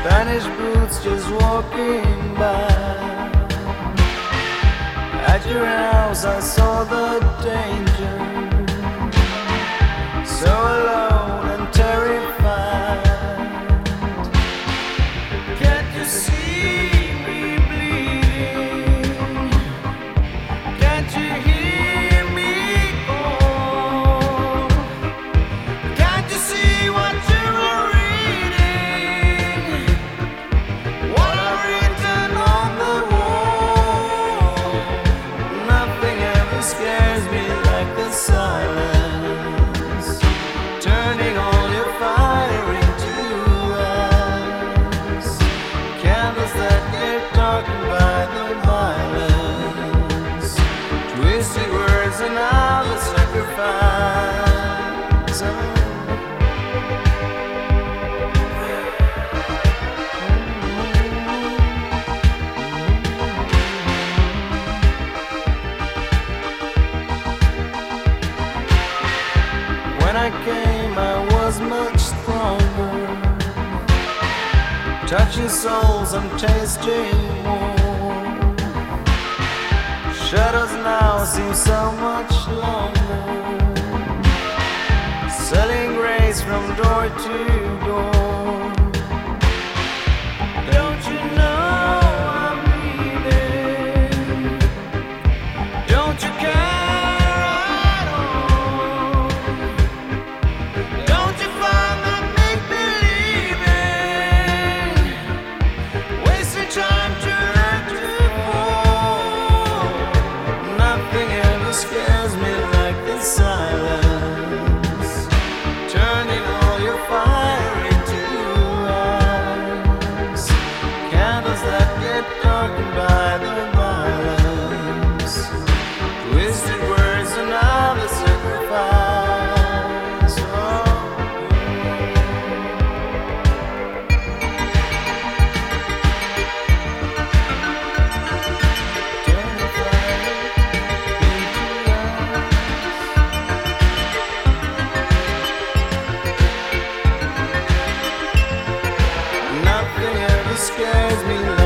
Spanish boots just walking by. At your house I saw the danger, so alone and terrified. Can't you see me bleeding? Can't you hear me call? Can't you see what you are reading? What I've written on the wall. Nothing ever scares me like the silence, turning all your fire into ice. Candles that get darkened by the violence, twisted words and all the sacrifice. When I came, I was much stronger, touching souls and tasting more. Shadows now seem so much longer, selling grace from door to door. Don't you know I'm leaving? Don't you care at all? Don't you find that make-believing wasting time to hurt to fall? Nothing ever scares me like the silence, turning all your fire into ice. Candles that get darkened by the violence, twisted words and all the sacrifice. Oh. Turn the fire into ice. Nothing ever scares me like